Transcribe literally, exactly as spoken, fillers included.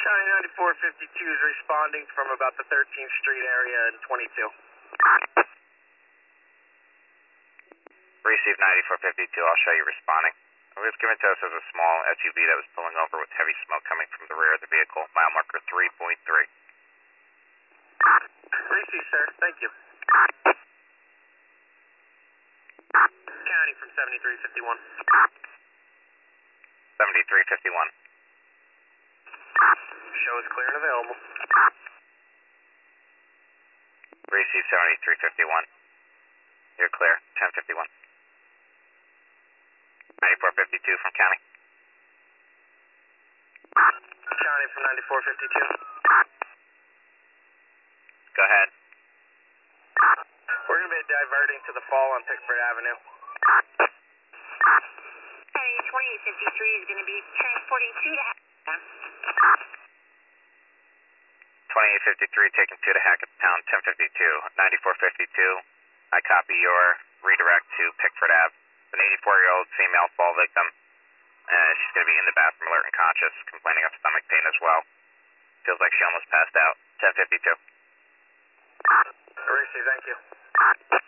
County ninety-four fifty-two is responding from about the thirteenth Street area in twenty-two. Receive ninety-four fifty-two, I'll show you responding. It was given to us as a small S U V that was pulling over with heavy smoke coming from the rear of the vehicle, mile marker three point three. Receive, sir. Thank you. County from seventy-three fifty-one. seventy-three fifty-one. Show is clear and available. Receive seventy-three fifty-one. You're clear, ten fifty-one. ninety-four fifty-two from County. County from ninety-four fifty-two. Go ahead. We're going to be diverting to the fall on Pickford Avenue. County twenty-eight fifty-three is going to be transporting two to Hackettstown. twenty-eight fifty-three taking two to Hackettstown, ten fifty-two. ninety-four fifty-two, I copy your redirect to Pickford Ave. An eighty-four-year-old female fall victim. Uh, she's going to be in the bathroom alert and conscious, complaining of stomach pain as well. Feels like she almost passed out. ten fifty-two. Receive, thank you.